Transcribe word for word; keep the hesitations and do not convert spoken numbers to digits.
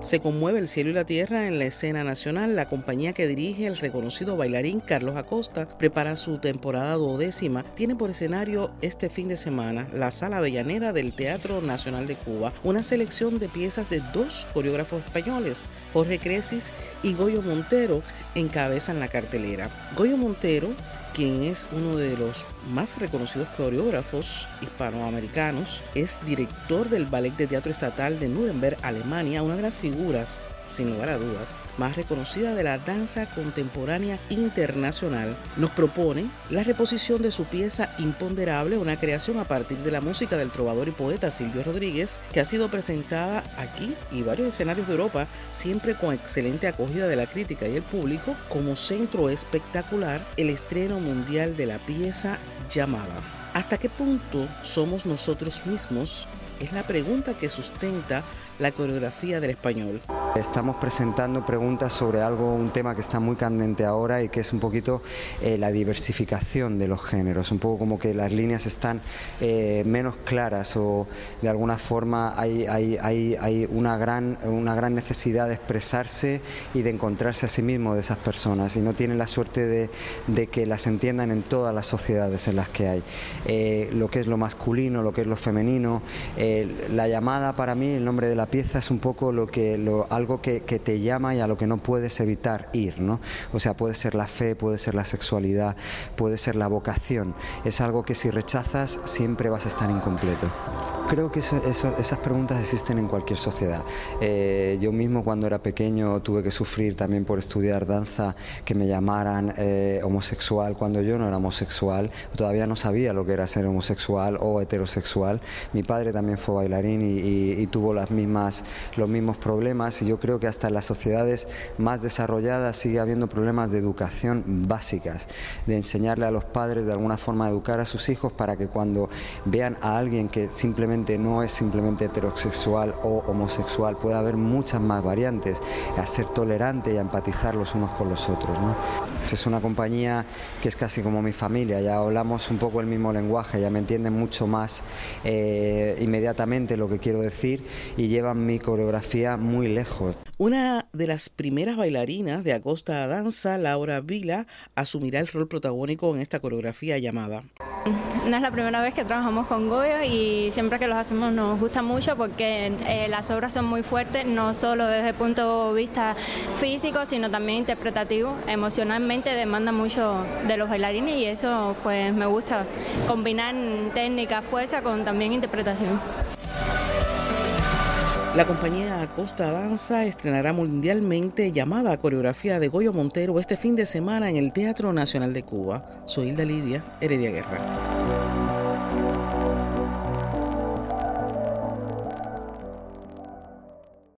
Se conmueve el cielo y la tierra en la escena nacional. La compañía que dirige el reconocido bailarín Carlos Acosta prepara su temporada duodécima. Tiene por escenario este fin de semana la Sala Avellaneda del Teatro Nacional de Cuba, una selección de piezas de dos coreógrafos españoles, Jorge Crecis y Goyo Montero, encabezan la cartelera. Goyo Montero, quien es uno de los más reconocidos coreógrafos hispanoamericanos, es director del Ballet de Teatro Estatal de Nuremberg, Alemania, una de las figuras, sin lugar a dudas, más reconocida de la danza contemporánea internacional. Nos propone la reposición de su pieza Imponderable, una creación a partir de la música del trovador y poeta Silvio Rodríguez, que ha sido presentada aquí y varios escenarios de Europa, siempre con excelente acogida de la crítica y el público. Como centro espectacular, el estreno mundial de la pieza Llamada. ¿Hasta qué punto somos nosotros mismos? Es la pregunta que sustenta la coreografía del español. Estamos presentando preguntas sobre algo, un tema que está muy candente ahora y que es un poquito eh, la diversificación de los géneros, un poco como que las líneas están eh, menos claras o de alguna forma hay, hay, hay, hay una, gran, una gran necesidad de expresarse y de encontrarse a sí mismo de esas personas y no tienen la suerte de, de que las entiendan en todas las sociedades en las que hay. Eh, lo que es lo masculino, lo que es lo femenino, eh, la llamada para mí, el nombre de la pieza es un poco lo que lo, algo que, que te llama y a lo que no puedes evitar ir, ¿no? O sea, puede ser la fe, puede ser la sexualidad, puede ser la vocación. Es algo que si rechazas siempre vas a estar incompleto. Creo que eso, eso, esas preguntas existen en cualquier sociedad. Eh, yo mismo cuando era pequeño tuve que sufrir también por estudiar danza, que me llamaran eh, homosexual cuando yo no era homosexual, todavía no sabía lo que era ser homosexual o heterosexual. Mi padre también fue bailarín y, y, y tuvo las mismas, los mismos problemas y yo creo que hasta en las sociedades más desarrolladas sigue habiendo problemas de educación básicas, de enseñarle a los padres de alguna forma a educar a sus hijos para que cuando vean a alguien que simplemente no es simplemente heterosexual o homosexual, puede haber muchas más variantes, a ser tolerante y a empatizar los unos con los otros, ¿no? Es una compañía que es casi como mi familia, ya hablamos un poco el mismo lenguaje, ya me entienden mucho más eh, inmediatamente lo que quiero decir y llevan mi coreografía muy lejos. Una de las primeras bailarinas de Acosta Danza, Laura Vila, asumirá el rol protagónico en esta coreografía Llamada. No es la primera vez que trabajamos con Goyo y siempre que los hacemos nos gusta mucho porque eh, las obras son muy fuertes, no solo desde el punto de vista físico, sino también interpretativo. Emocionalmente demanda mucho de los bailarines y eso pues me gusta, combinar técnica, fuerza con también interpretación. La compañía Acosta Danza estrenará mundialmente Llamada, coreografía de Goyo Montero, este fin de semana en el Teatro Nacional de Cuba. Soy Hilda Lidia Heredia Guerra.